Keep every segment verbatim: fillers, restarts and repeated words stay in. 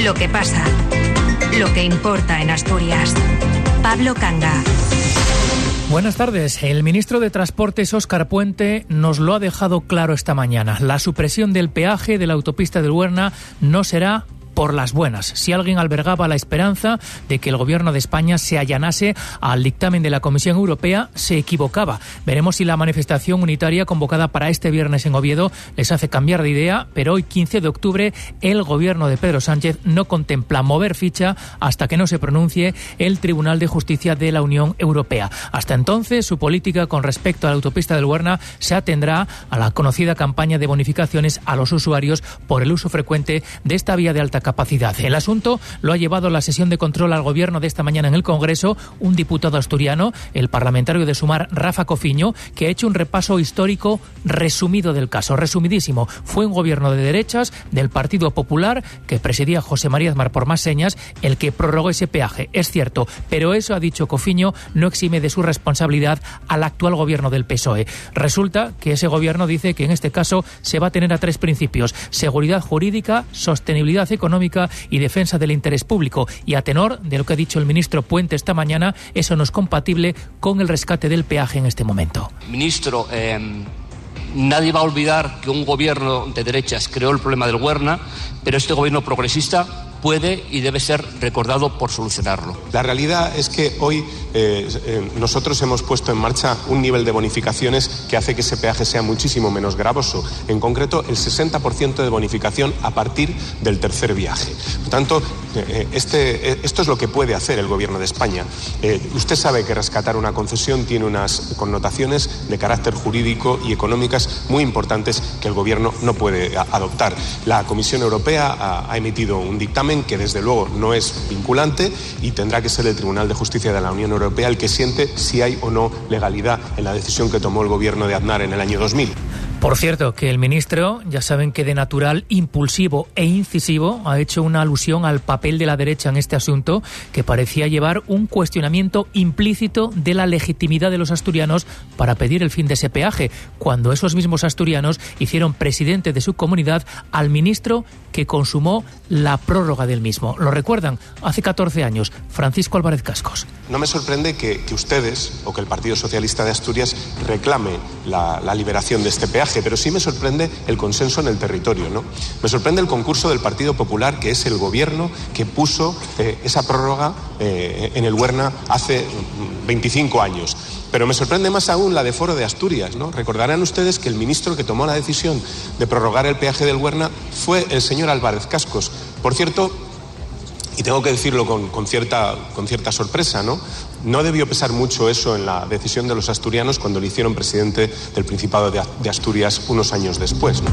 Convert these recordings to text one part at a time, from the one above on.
Lo que pasa, lo que importa en Asturias. Pablo Canga. Buenas tardes. El ministro de Transportes, Óscar Puente, nos lo ha dejado claro esta mañana. La supresión del peaje de la autopista del Huerna no será por las buenas. Si alguien albergaba la esperanza de que el Gobierno de España se allanase al dictamen de la Comisión Europea, se equivocaba. Veremos si la manifestación unitaria convocada para este viernes en Oviedo les hace cambiar de idea, pero hoy, quince de octubre, el Gobierno de Pedro Sánchez no contempla mover ficha hasta que no se pronuncie el Tribunal de Justicia de la Unión Europea. Hasta entonces, su política con respecto a la autopista del Huerna se atendrá a la conocida campaña de bonificaciones a los usuarios por el uso frecuente de esta vía de alta capacidad. El asunto lo ha llevado a la sesión de control al Gobierno de esta mañana en el Congreso un diputado asturiano, el parlamentario de Sumar, Rafa Cofiño, que ha hecho un repaso histórico resumido del caso. Resumidísimo. Fue un gobierno de derechas del Partido Popular que presidía José María Aznar por más señas el que prorrogó ese peaje. Es cierto, pero eso, ha dicho Cofiño, no exime de su responsabilidad al actual Gobierno del P S O E. Resulta que ese Gobierno dice que en este caso se va a tener a tres principios: seguridad jurídica, sostenibilidad económica y defensa del interés público. Y a tenor de lo que ha dicho el ministro Puente esta mañana, eso no es compatible con el rescate del peaje en este momento. Ministro, eh, nadie va a olvidar que un gobierno de derechas creó el problema del Huerna, pero este gobierno progresista puede y debe ser recordado por solucionarlo. La realidad es que hoy eh, eh, nosotros hemos puesto en marcha un nivel de bonificaciones que hace que ese peaje sea muchísimo menos gravoso. En concreto, el sesenta por ciento de bonificación a partir del tercer viaje. Por tanto, eh, este, eh, esto es lo que puede hacer el Gobierno de España. Eh, usted sabe que rescatar una concesión tiene unas connotaciones de carácter jurídico y económicas muy importantes que el Gobierno no puede a, adoptar. La Comisión Europea ha, ha emitido un dictamen que desde luego no es vinculante y tendrá que ser el Tribunal de Justicia de la Unión Europea el que siente si hay o no legalidad en la decisión que tomó el gobierno de Aznar en el año dos mil. Por cierto, que el ministro, ya saben que de natural impulsivo e incisivo, ha hecho una alusión al papel de la derecha en este asunto, que parecía llevar un cuestionamiento implícito de la legitimidad de los asturianos para pedir el fin de ese peaje, cuando esos mismos asturianos hicieron presidente de su comunidad al ministro que consumó la prórroga del mismo. ¿Lo recuerdan? Hace catorce años, Francisco Álvarez Cascos. No me sorprende que, que ustedes o que el Partido Socialista de Asturias reclame la, la liberación de este peaje, pero sí me sorprende el consenso en el territorio, ¿no? Me sorprende el concurso del Partido Popular, que es el gobierno que puso eh, esa prórroga eh, en el Huerna hace veinticinco años. Pero me sorprende más aún la de Foro de Asturias, ¿no? Recordarán ustedes que el ministro que tomó la decisión de prorrogar el peaje del Huerna fue el señor Álvarez Cascos. Por cierto, y tengo que decirlo con, con, cierta, con cierta sorpresa, ¿no? No debió pesar mucho eso en la decisión de los asturianos cuando le hicieron presidente del Principado de, de Asturias unos años después, ¿no?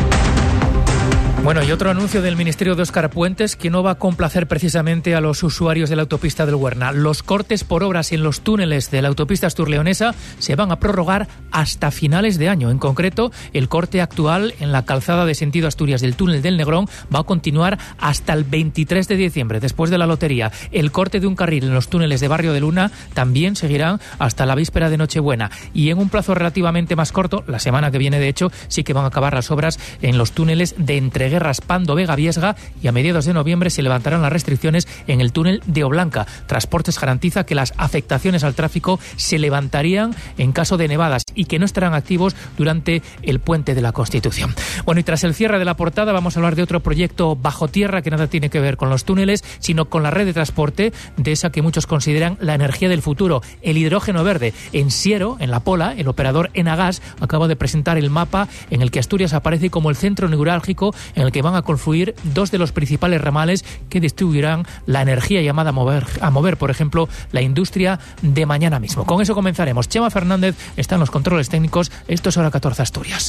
Bueno, y otro anuncio del Ministerio de Óscar Puentes que no va a complacer precisamente a los usuarios de la autopista del Huerna. Los cortes por obras en los túneles de la autopista asturleonesa se van a prorrogar hasta finales de año. En concreto, el corte actual en la calzada de sentido Asturias del túnel del Negrón va a continuar hasta el veintitrés de diciembre, después de la lotería. El corte de un carril en los túneles de Barrio de Luna también seguirán hasta la víspera de Nochebuena. Y en un plazo relativamente más corto, la semana que viene de hecho, sí que van a acabar las obras en los túneles de Entreguerras, Pando, Vega, Viesga, y a mediados de noviembre se levantarán las restricciones en el túnel de Oblanca. Transportes garantiza que las afectaciones al tráfico se levantarían en caso de nevadas y que no estarán activos durante el puente de la Constitución. Bueno, y tras el cierre de la portada vamos a hablar de otro proyecto bajo tierra que nada tiene que ver con los túneles, sino con la red de transporte, de esa que muchos consideran la energía del futuro, el hidrógeno verde. En Siero, en La Pola, el operador Enagas acaba de presentar el mapa en el que Asturias aparece como el centro neurálgico en el que van a confluir dos de los principales ramales que distribuirán la energía llamada a mover, a mover, por ejemplo, la industria de mañana mismo. Con eso comenzaremos. Chema Fernández está en los controles técnicos. Esto es Hora catorce Asturias.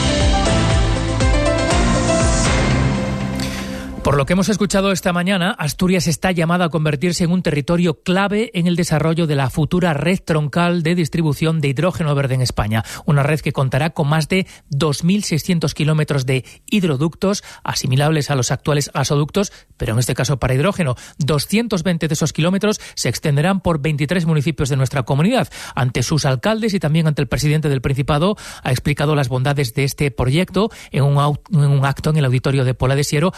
Por lo que hemos escuchado esta mañana, Asturias está llamada a convertirse en un territorio clave en el desarrollo de la futura red troncal de distribución de hidrógeno verde en España. Una red que contará con más de dos mil seiscientos kilómetros de hidroductos, asimilables a los actuales gasoductos, pero en este caso para hidrógeno. doscientos veinte de esos kilómetros se extenderán por veintitrés municipios de nuestra comunidad. Ante sus alcaldes y también ante el presidente del Principado, ha explicado las bondades de este proyecto en un, en un acto en el auditorio de Pola de Siero. Arturo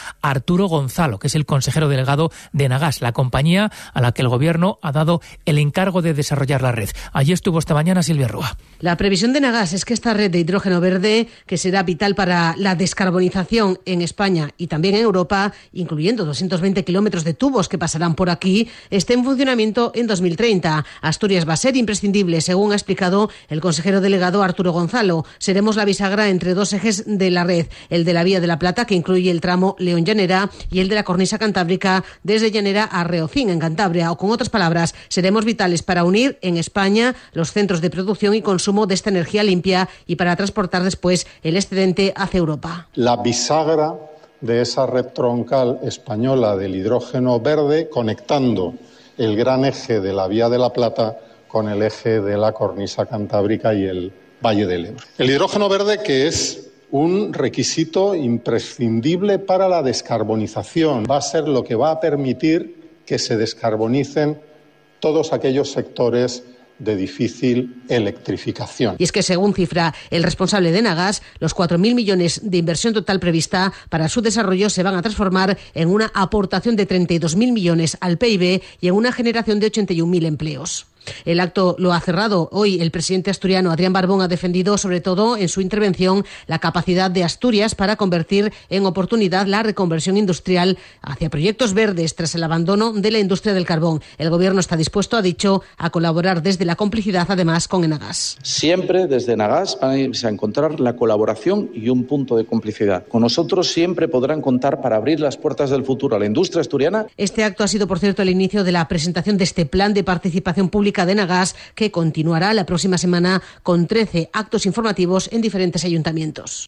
Arturo Gonzalo, que es el consejero delegado de Enagás, la compañía a la que el Gobierno ha dado el encargo de desarrollar la red. Allí estuvo esta mañana Silvia Rúa. La previsión de Enagás es que esta red de hidrógeno verde, que será vital para la descarbonización en España y también en Europa, incluyendo doscientos veinte kilómetros de tubos que pasarán por aquí, esté en funcionamiento en dos mil treinta. Asturias va a ser imprescindible, según ha explicado el consejero delegado Arturo Gonzalo. Seremos la bisagra entre dos ejes de la red, el de la Vía de la Plata, que incluye el tramo León-Llanera, y el de la cornisa cantábrica desde Llanera a Reocín, en Cantabria. O con otras palabras, seremos vitales para unir en España los centros de producción y consumo de esta energía limpia y para transportar después el excedente hacia Europa. La bisagra de esa red troncal española del hidrógeno verde, conectando el gran eje de la Vía de la Plata con el eje de la cornisa cantábrica y el Valle del Ebro. El hidrógeno verde, que es un requisito imprescindible para la descarbonización, va a ser lo que va a permitir que se descarbonicen todos aquellos sectores de difícil electrificación. Y es que, según cifra el responsable de Enagás, los cuatro mil millones de inversión total prevista para su desarrollo se van a transformar en una aportación de treinta y dos mil millones al P I B y en una generación de ochenta y un mil empleos. El acto lo ha cerrado hoy el presidente asturiano Adrián Barbón. Ha defendido, sobre todo en su intervención, la capacidad de Asturias para convertir en oportunidad la reconversión industrial hacia proyectos verdes tras el abandono de la industria del carbón. El Gobierno está dispuesto, ha dicho, a colaborar desde la complicidad, además, con Enagás. Siempre desde Enagás van a encontrar la colaboración y un punto de complicidad. Con nosotros siempre podrán contar para abrir las puertas del futuro a la industria asturiana. Este acto ha sido, por cierto, el inicio de la presentación de este plan de participación pública de Enagás, que continuará la próxima semana con trece actos informativos en diferentes ayuntamientos.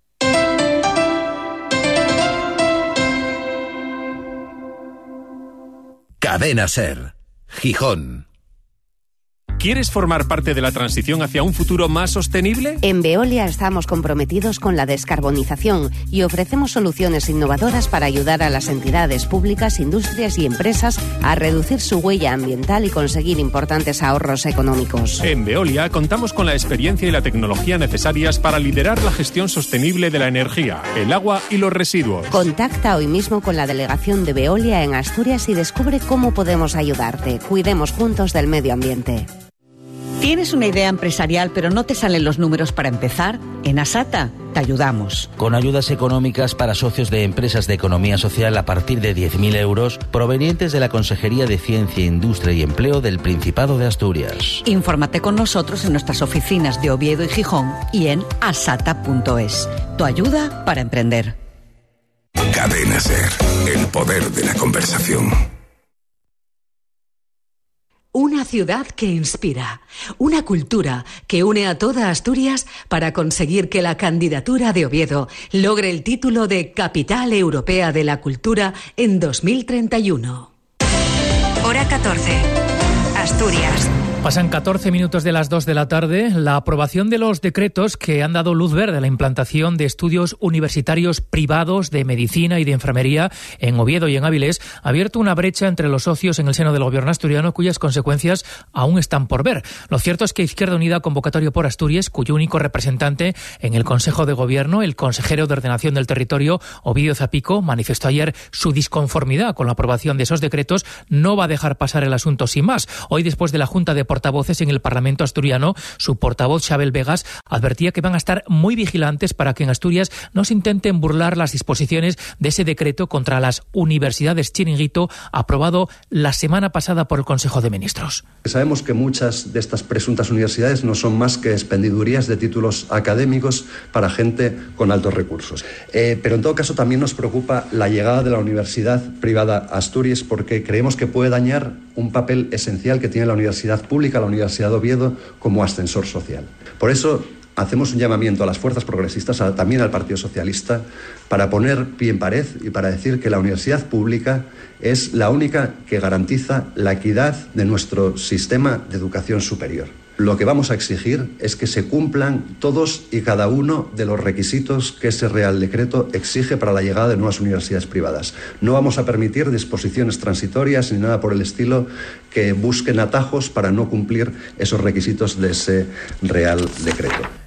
Cadena SER, Gijón. ¿Quieres formar parte de la transición hacia un futuro más sostenible? En Veolia estamos comprometidos con la descarbonización y ofrecemos soluciones innovadoras para ayudar a las entidades públicas, industrias y empresas a reducir su huella ambiental y conseguir importantes ahorros económicos. En Veolia contamos con la experiencia y la tecnología necesarias para liderar la gestión sostenible de la energía, el agua y los residuos. Contacta hoy mismo con la delegación de Veolia en Asturias y descubre cómo podemos ayudarte. Cuidemos juntos del medio ambiente. ¿Tienes una idea empresarial pero no te salen los números para empezar? En Asata te ayudamos. Con ayudas económicas para socios de empresas de economía social a partir de diez mil euros provenientes de la Consejería de Ciencia, Industria y Empleo del Principado de Asturias. Infórmate con nosotros en nuestras oficinas de Oviedo y Gijón y en asata punto es. Tu ayuda para emprender. Cadena SER, el poder de la conversación. Una ciudad que inspira, una cultura que une a toda Asturias para conseguir que la candidatura de Oviedo logre el título de Capital Europea de la Cultura en dos mil treinta y uno. Hora catorce. Asturias. Pasan catorce minutos de las dos de la tarde. La aprobación de los decretos que han dado luz verde a la implantación de estudios universitarios privados de medicina y de enfermería en Oviedo y en Avilés ha abierto una brecha entre los socios en el seno del Gobierno asturiano, cuyas consecuencias aún están por ver. Lo cierto es que Izquierda Unida, Convocatoria por Asturias, cuyo único representante en el Consejo de Gobierno, el consejero de Ordenación del Territorio, Ovidio Zapico, manifestó ayer su disconformidad con la aprobación de esos decretos, no va a dejar pasar el asunto sin más. Hoy, después de la Junta de portavoces en el Parlamento asturiano, su portavoz Xabel Vegas advertía que van a estar muy vigilantes para que en Asturias no se intenten burlar las disposiciones de ese decreto contra las universidades chiringuito aprobado la semana pasada por el Consejo de Ministros. Sabemos que muchas de estas presuntas universidades no son más que expendidurías de títulos académicos para gente con altos recursos. Eh, pero en todo caso también nos preocupa la llegada de la universidad privada a Asturias, porque creemos que puede dañar un papel esencial que tiene la universidad pública, la Universidad de Oviedo, como ascensor social. Por eso hacemos un llamamiento a las fuerzas progresistas, a, también al Partido Socialista, para poner pie en pared y para decir que la universidad pública es la única que garantiza la equidad de nuestro sistema de educación superior. Lo que vamos a exigir es que se cumplan todos y cada uno de los requisitos que ese Real Decreto exige para la llegada de nuevas universidades privadas. No vamos a permitir disposiciones transitorias ni nada por el estilo que busquen atajos para no cumplir esos requisitos de ese Real Decreto.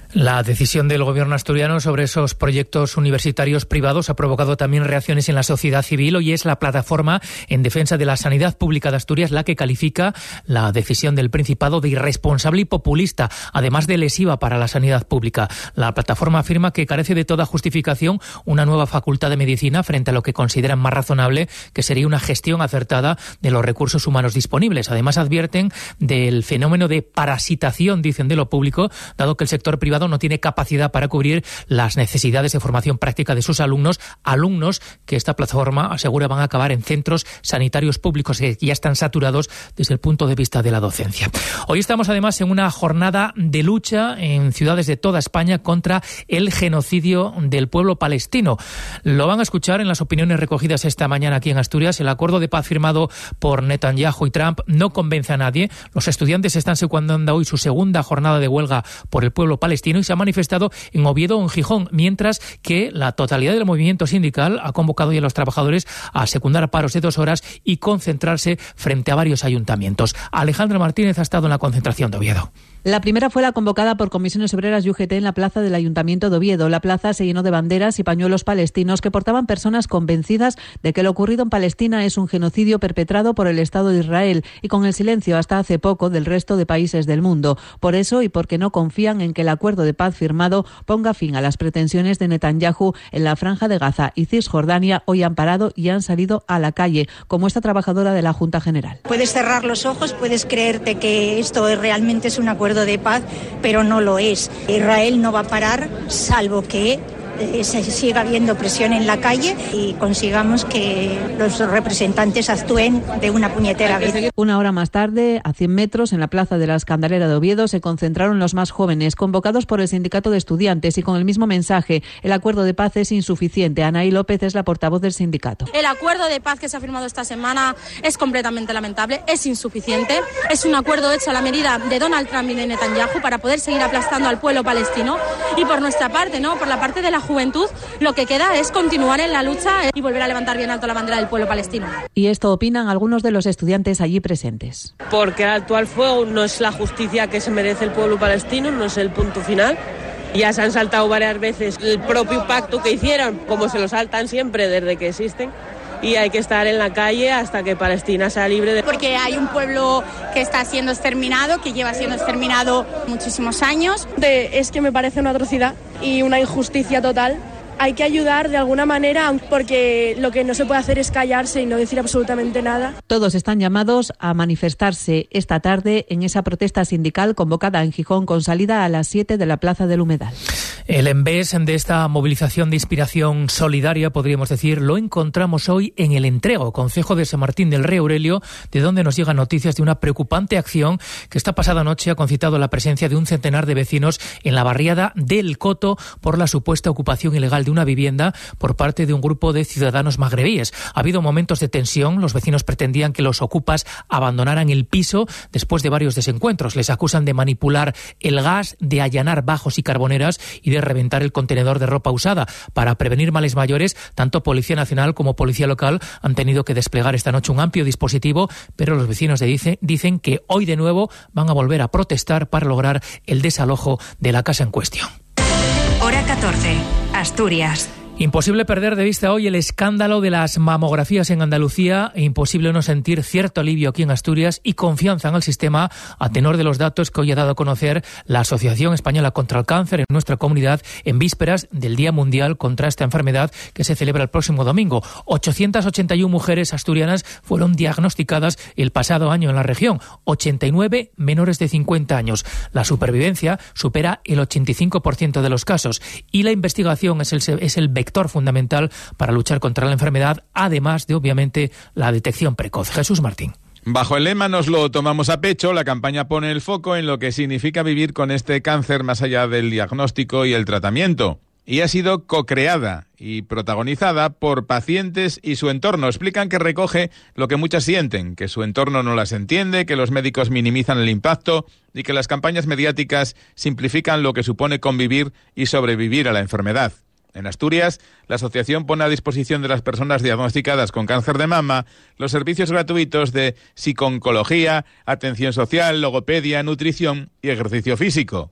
La decisión del gobierno asturiano sobre esos proyectos universitarios privados ha provocado también reacciones en la sociedad civil. Hoy es la plataforma en defensa de la sanidad pública de Asturias la que califica la decisión del Principado de irresponsable y populista, además de lesiva para la sanidad pública. La plataforma afirma que carece de toda justificación una nueva facultad de medicina frente a lo que consideran más razonable que sería una gestión acertada de los recursos humanos disponibles. Además advierten del fenómeno de parasitación, dicen, de lo público, dado que el sector privado no tiene capacidad para cubrir las necesidades de formación práctica de sus alumnos, alumnos que esta plataforma asegura van a acabar en centros sanitarios públicos que ya están saturados desde el punto de vista de la docencia. Hoy estamos además en una jornada de lucha en ciudades de toda España contra el genocidio del pueblo palestino. Lo van a escuchar en las opiniones recogidas esta mañana aquí en Asturias. El acuerdo de paz firmado por Netanyahu y Trump no convence a nadie. Los estudiantes están secundando hoy su segunda jornada de huelga por el pueblo palestino y se ha manifestado en Oviedo o en Gijón, mientras que la totalidad del movimiento sindical ha convocado hoy a los trabajadores a secundar paros de dos horas y concentrarse frente a varios ayuntamientos. Alejandra Martínez ha estado en la concentración de Oviedo. La primera fue la convocada por Comisiones Obreras y U G T en la plaza del Ayuntamiento de Oviedo. La plaza se llenó de banderas y pañuelos palestinos que portaban personas convencidas de que lo ocurrido en Palestina es un genocidio perpetrado por el Estado de Israel y con el silencio hasta hace poco del resto de países del mundo. Por eso y porque no confían en que el acuerdo de paz firmado ponga fin a las pretensiones de Netanyahu en la Franja de Gaza y Cisjordania, hoy han parado y han salido a la calle, como esta trabajadora de la Junta General. Puedes cerrar los ojos, puedes creerte que esto realmente es un acuerdo de paz, pero no lo es. Israel no va a parar salvo que eh, se siga habiendo presión en la calle y consigamos que los representantes actúen de una puñetera vez. Una hora más tarde, a cien metros, en la plaza de la Escandalera de Oviedo, se concentraron los más jóvenes, convocados por el Sindicato de Estudiantes y con el mismo mensaje: el acuerdo de paz es insuficiente. Anaí López es la portavoz del sindicato. El acuerdo de paz que se ha firmado esta semana es completamente lamentable, es insuficiente, es un acuerdo hecho a la medida de Donald Trump y de Netanyahu para poder seguir aplastando al pueblo palestino, y por nuestra parte, ¿no?, por la parte de la juventud, lo que queda es continuar en la lucha y volver a levantar bien alto la bandera del pueblo palestino. Y esto opinan algunos de los estudiantes allí presentes. Porque el actual fuego no es la justicia que se merece el pueblo palestino, no es el punto final. Ya se han saltado varias veces el propio pacto que hicieron, como se lo saltan siempre desde que existen. Y hay que estar en la calle hasta que Palestina sea libre de... Porque hay un pueblo que está siendo exterminado, que lleva siendo exterminado muchísimos años. De, es que me parece una atrocidad y una injusticia total. Hay que ayudar de alguna manera, porque lo que no se puede hacer es callarse y no decir absolutamente nada. Todos están llamados a manifestarse esta tarde en esa protesta sindical convocada en Gijón con salida a las siete de la Plaza del Humedal. El envés de esta movilización de inspiración solidaria, podríamos decir, lo encontramos hoy en El Entrego, concejo de San Martín del Rey Aurelio, de donde nos llegan noticias de una preocupante acción que esta pasada noche ha concitado la presencia de un centenar de vecinos en la barriada del Coto por la supuesta ocupación ilegal de una vivienda por parte de un grupo de ciudadanos magrebíes. Ha habido momentos de tensión. Los vecinos pretendían que los ocupas abandonaran el piso después de varios desencuentros. Les acusan de manipular el gas, de allanar bajos y carboneras y de reventar el contenedor de ropa usada. Para prevenir males mayores, tanto Policía Nacional como Policía Local han tenido que desplegar esta noche un amplio dispositivo, pero los vecinos de dice, dicen que hoy de nuevo van a volver a protestar para lograr el desalojo de la casa en cuestión. Hora catorce, Asturias. Imposible perder de vista hoy el escándalo de las mamografías en Andalucía e imposible no sentir cierto alivio aquí en Asturias y confianza en el sistema a tenor de los datos que hoy ha dado a conocer la Asociación Española contra el Cáncer en nuestra comunidad en vísperas del Día Mundial contra esta enfermedad que se celebra el próximo domingo. ochocientas ochenta y una mujeres asturianas fueron diagnosticadas el pasado año en la región, ochenta y nueve menores de cincuenta años. La supervivencia supera el ochenta y cinco por ciento de los casos y la investigación es el, es el vector fundamental para luchar contra la enfermedad, además de, obviamente, la detección precoz. Jesús Martín. Bajo el lema "Nos lo tomamos a pecho", la campaña pone el foco en lo que significa vivir con este cáncer más allá del diagnóstico y el tratamiento. Y ha sido co-creada y protagonizada por pacientes y su entorno. Explican que recoge lo que muchas sienten, que su entorno no las entiende, que los médicos minimizan el impacto y que las campañas mediáticas simplifican lo que supone convivir y sobrevivir a la enfermedad. En Asturias, la asociación pone a disposición de las personas diagnosticadas con cáncer de mama los servicios gratuitos de psico-oncología, atención social, logopedia, nutrición y ejercicio físico.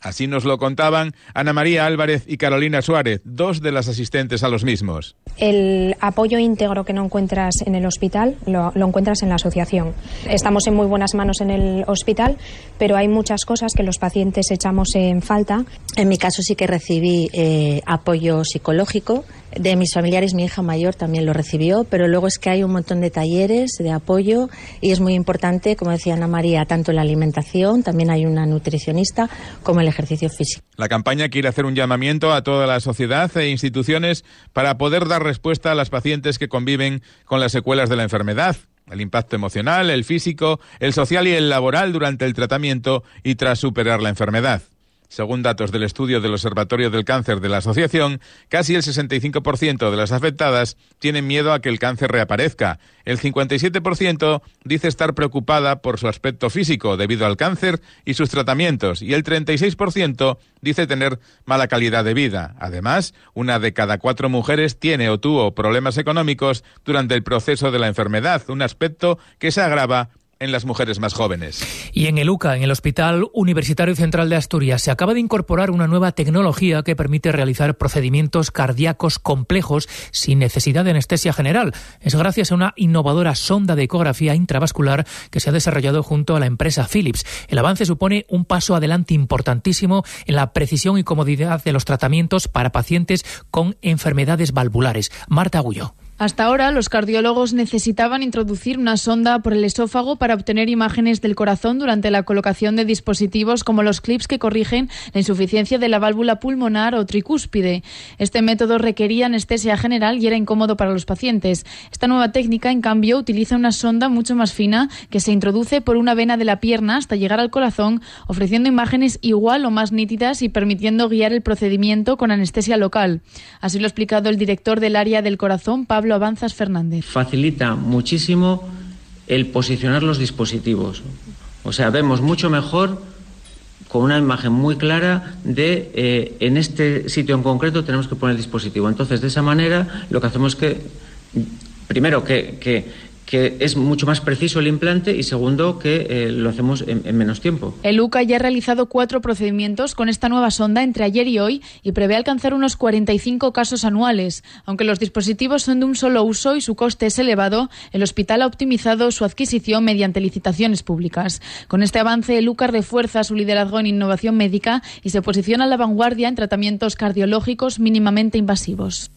Así nos lo contaban Ana María Álvarez y Carolina Suárez, dos de las asistentes a los mismos. El apoyo íntegro que no encuentras en el hospital lo, lo encuentras en la asociación. Estamos en muy buenas manos en el hospital, pero hay muchas cosas que los pacientes echamos en falta. En mi caso sí que recibí eh, apoyo psicológico. De mis familiares, mi hija mayor también lo recibió, pero luego es que hay un montón de talleres de apoyo y es muy importante, como decía Ana María, tanto la alimentación, también hay una nutricionista, como el ejercicio físico. La campaña quiere hacer un llamamiento a toda la sociedad e instituciones para poder dar respuesta a las pacientes que conviven con las secuelas de la enfermedad. El impacto emocional, el físico, el social y el laboral durante el tratamiento y tras superar la enfermedad. Según datos del estudio del Observatorio del Cáncer de la Asociación, casi el sesenta y cinco por ciento de las afectadas tienen miedo a que el cáncer reaparezca. El cincuenta y siete por ciento dice estar preocupada por su aspecto físico debido al cáncer y sus tratamientos, y el treinta y seis por ciento dice tener mala calidad de vida. Además, una de cada cuatro mujeres tiene o tuvo problemas económicos durante el proceso de la enfermedad, un aspecto que se agrava en las mujeres más jóvenes. Y en el U C A, en el Hospital Universitario Central de Asturias, se acaba de incorporar una nueva tecnología que permite realizar procedimientos cardíacos complejos sin necesidad de anestesia general. Es gracias a una innovadora sonda de ecografía intravascular que se ha desarrollado junto a la empresa Philips. El avance supone un paso adelante importantísimo en la precisión y comodidad de los tratamientos para pacientes con enfermedades valvulares. Marta Agulló. Hasta ahora, los cardiólogos necesitaban introducir una sonda por el esófago para obtener imágenes del corazón durante la colocación de dispositivos como los clips que corrigen la insuficiencia de la válvula pulmonar o tricúspide. Este método requería anestesia general y era incómodo para los pacientes. Esta nueva técnica, en cambio, utiliza una sonda mucho más fina que se introduce por una vena de la pierna hasta llegar al corazón, ofreciendo imágenes igual o más nítidas y permitiendo guiar el procedimiento con anestesia local. Así lo ha explicado el director del área del corazón, Pablo Avanzas Fernández. Facilita muchísimo el posicionar los dispositivos. O sea, vemos mucho mejor con una imagen muy clara de eh, en este sitio en concreto tenemos que poner el dispositivo. Entonces, de esa manera, lo que hacemos es que, primero, que, que que es mucho más preciso el implante y segundo, que eh, lo hacemos en, en menos tiempo. El U C A ya ha realizado cuatro procedimientos con esta nueva sonda entre ayer y hoy y prevé alcanzar unos cuarenta y cinco casos anuales. Aunque los dispositivos son de un solo uso y su coste es elevado, el hospital ha optimizado su adquisición mediante licitaciones públicas. Con este avance, el U C A refuerza su liderazgo en innovación médica y se posiciona a la vanguardia en tratamientos cardiológicos mínimamente invasivos.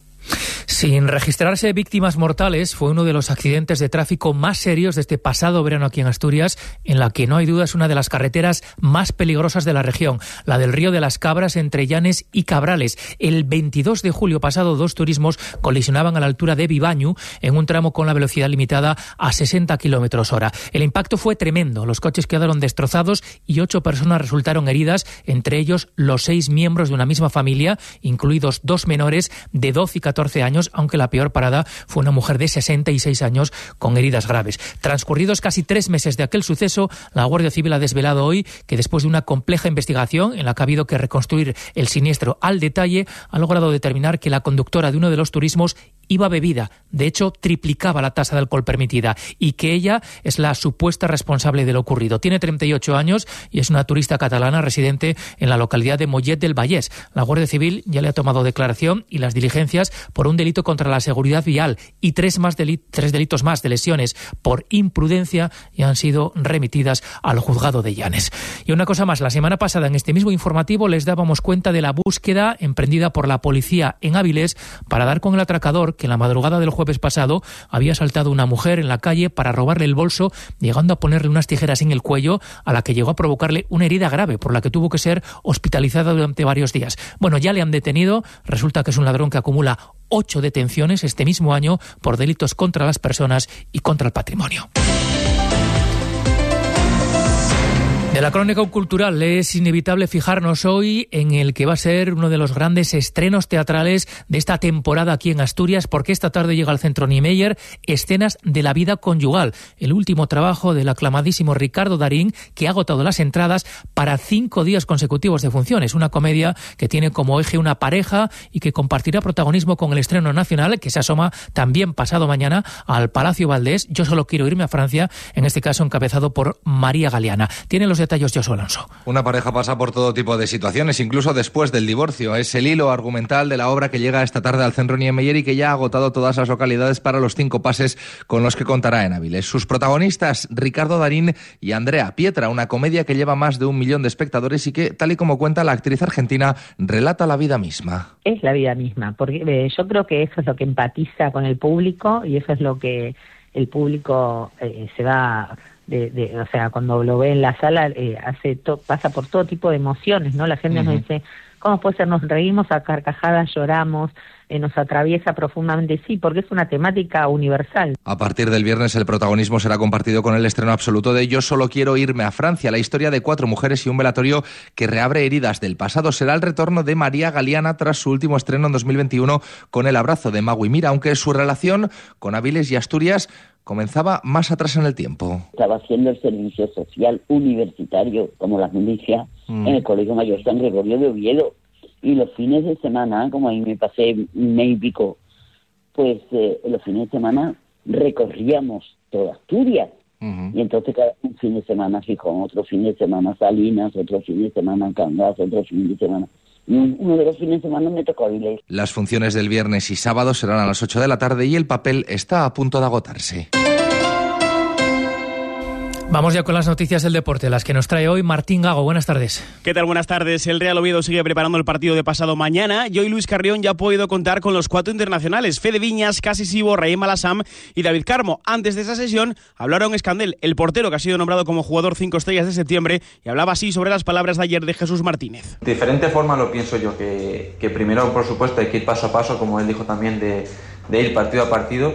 Sin registrarse víctimas mortales, fue uno de los accidentes de tráfico más serios de este pasado verano aquí en Asturias, en la que no hay duda es una de las carreteras más peligrosas de la región, la del Río de las Cabras entre Llanes y Cabrales. El veintidós de julio pasado, dos turismos colisionaban a la altura de Vivañu en un tramo con la velocidad limitada a sesenta kilómetros hora. El impacto fue tremendo, los coches quedaron destrozados y ocho personas resultaron heridas, entre ellos los seis miembros de una misma familia, incluidos dos menores de doce y catorce años, aunque la peor parada fue una mujer de sesenta y seis años con heridas graves. Transcurridos casi tres meses de aquel suceso, la Guardia Civil ha desvelado hoy que después de una compleja investigación en la que ha habido que reconstruir el siniestro al detalle, ha logrado determinar que la conductora de uno de los turismos iba bebida, de hecho triplicaba la tasa de alcohol permitida, y que ella es la supuesta responsable de lo ocurrido. Tiene treinta y ocho años y es una turista catalana residente en la localidad de Mollet del Vallès. La Guardia Civil ya le ha tomado declaración y las diligencias por un delito contra la seguridad vial y tres, más deli- tres delitos más de lesiones por imprudencia ya han sido remitidas al juzgado de Llanes. Y una cosa más, la semana pasada en este mismo informativo les dábamos cuenta de la búsqueda emprendida por la policía en Avilés para dar con el atracador que en la madrugada del jueves pasado había asaltado a una mujer en la calle para robarle el bolso, llegando a ponerle unas tijeras en el cuello, a la que llegó a provocarle una herida grave, por la que tuvo que ser hospitalizada durante varios días. Bueno, ya le han detenido, resulta que es un ladrón que acumula ocho detenciones este mismo año por delitos contra las personas y contra el patrimonio. De la crónica cultural es inevitable fijarnos hoy en el que va a ser uno de los grandes estrenos teatrales de esta temporada aquí en Asturias, porque esta tarde llega al Centro Niemeyer Escenas de la vida conyugal, el último trabajo del aclamadísimo Ricardo Darín, que ha agotado las entradas para cinco días consecutivos de funciones. Una comedia que tiene como eje una pareja y que compartirá protagonismo con el estreno nacional, que se asoma también pasado mañana al Palacio Valdés. Yo solo quiero irme a Francia, en este caso encabezado por María Galeana. Tiene los detalles detalles, Josu Alonso. Una pareja pasa por todo tipo de situaciones, incluso después del divorcio. Es el hilo argumental de la obra que llega esta tarde al Centro Niemeyer y que ya ha agotado todas las localidades para los cinco pases con los que contará en Áviles. Sus protagonistas, Ricardo Darín y Andrea Pietra, una comedia que lleva más de un millón de espectadores y que, tal y como cuenta la actriz argentina, relata la vida misma. Es la vida misma, porque eh, yo creo que eso es lo que empatiza con el público y eso es lo que el público eh, se va... De, de, o sea, cuando lo ve en la sala, eh, hace to, pasa por todo tipo de emociones, ¿no? La gente uh-huh. nos dice, ¿cómo puede ser? Nos reímos a carcajadas, lloramos, eh, nos atraviesa profundamente, sí, porque es una temática universal. A partir del viernes el protagonismo será compartido con el estreno absoluto de Yo solo quiero irme a Francia, la historia de cuatro mujeres y un velatorio que reabre heridas del pasado. Será el retorno de María Galeana tras su último estreno en dos mil veintiuno con El abrazo de Magui Mira, aunque su relación con Áviles y Asturias comenzaba más atrás en el tiempo. Estaba haciendo el servicio social universitario, como las milicias, mm. en el Colegio Mayor San Gregorio de Oviedo. Y los fines de semana, como ahí me pasé un mes y pico, pues eh, los fines de semana recorríamos toda Asturias. Uh-huh. Y entonces cada un fin de semana Gijón, otro fin de semana Salinas, otro fin de semana Cangas, otro fin de semana... Uno de los fines de semana me tocó Áviles. Las funciones del viernes y sábado serán a las ocho de la tarde y el papel está a punto de agotarse. Vamos ya con las noticias del deporte, las que nos trae hoy Martín Gago. Buenas tardes. ¿Qué tal? Buenas tardes. El Real Oviedo sigue preparando el partido de pasado mañana y hoy Luis Carrión ya ha podido contar con los cuatro internacionales: Fede Viñas, Casi Sibo, Raim Alassam y David Carmo. Antes de esa sesión hablaron Escandel, el portero que ha sido nombrado como jugador cinco estrellas de septiembre, y hablaba así sobre las palabras de ayer de Jesús Martínez. De diferente forma lo pienso yo, que, que primero, por supuesto, hay que ir paso a paso, como él dijo también, de, de ir partido a partido.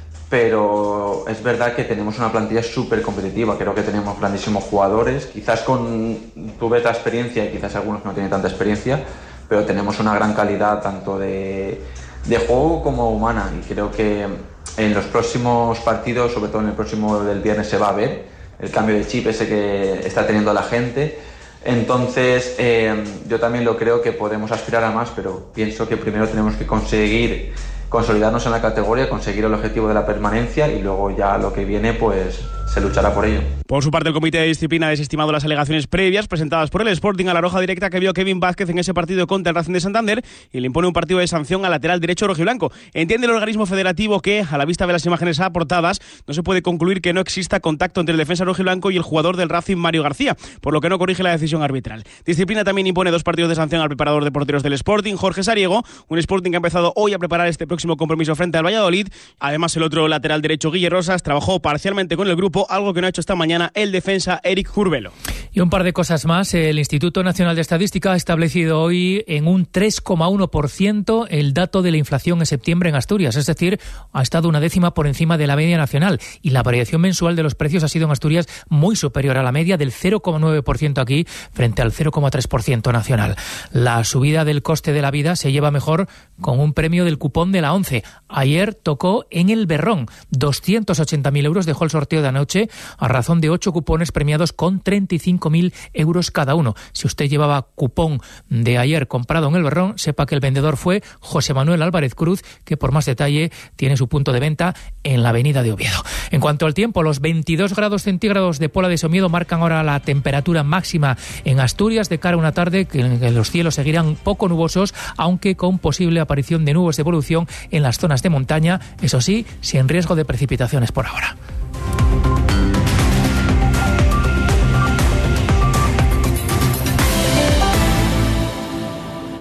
Pero es verdad que tenemos una plantilla súper competitiva, creo que tenemos grandísimos jugadores, quizás con, tú ves la experiencia y quizás algunos no tienen tanta experiencia, pero tenemos una gran calidad tanto de, de juego como humana, y creo que en los próximos partidos, sobre todo en el próximo del viernes, se va a ver el cambio de chip ese que está teniendo la gente. Entonces eh, yo también lo creo que podemos aspirar a más, pero pienso que primero tenemos que conseguir consolidarnos en la categoría, conseguir el objetivo de la permanencia y luego ya lo que viene pues se luchará por ello. Por su parte, el Comité de Disciplina ha desestimado las alegaciones previas presentadas por el Sporting a la roja directa que vio Kevin Vázquez en ese partido contra el Racing de Santander y le impone un partido de sanción al lateral derecho rojiblanco. Entiende el organismo federativo que, a la vista de las imágenes aportadas, no se puede concluir que no exista contacto entre el defensa rojiblanco y el jugador del Racing, Mario García, por lo que no corrige la decisión arbitral. Disciplina también impone dos partidos de sanción al preparador de porteros del Sporting, Jorge Sariego, un Sporting que ha empezado hoy a preparar este próximo compromiso frente al Valladolid. Además, el otro lateral derecho, Guille Rosas, trabajó parcialmente con el grupo, algo que no ha hecho esta mañana el defensa Eric Curbelo. Y un par de cosas más. El Instituto Nacional de Estadística ha establecido hoy en un tres coma uno por ciento el dato de la inflación en septiembre en Asturias, es decir, ha estado una décima por encima de la media nacional, y la variación mensual de los precios ha sido en Asturias muy superior a la media del cero coma nueve por ciento aquí frente al cero coma tres por ciento nacional. La subida del coste de la vida se lleva mejor con un premio del cupón de la ONCE. Ayer tocó en el Berrón. doscientos ochenta mil euros dejó el sorteo de anoche a razón de ocho cupones premiados con treinta y cinco mil euros cada uno. Si usted llevaba cupón de ayer comprado en el Berrón, sepa que el vendedor fue José Manuel Álvarez Cruz, que por más detalle tiene su punto de venta en la avenida de Oviedo. En cuanto al tiempo, los veintidós grados centígrados de Pola de Somiedo marcan ahora la temperatura máxima en Asturias de cara a una tarde que los cielos seguirán poco nubosos, aunque con posible aparición de nubes de evolución en las zonas de montaña, eso sí, sin riesgo de precipitaciones por ahora.